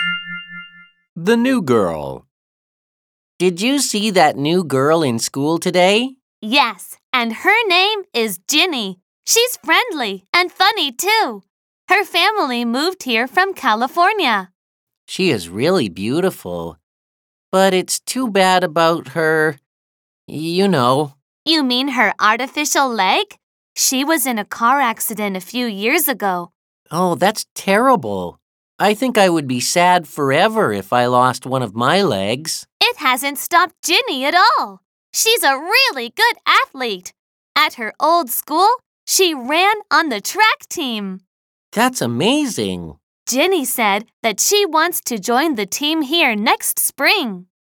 The new girl. Did you see that new girl in school today? Yes, and her name is Ginny. She's friendly and funny too. Her family moved here from California. She is really beautiful. But it's too bad about her, you know. You mean her artificial leg? She was in a car accident a few years ago. Oh, that's terrible. I think I would be sad forever if I lost one of my legs. It hasn't stopped Ginny at all. She's a really good athlete. At her old school, she ran on the track team. That's amazing. Ginny said that she wants to join the team here next spring.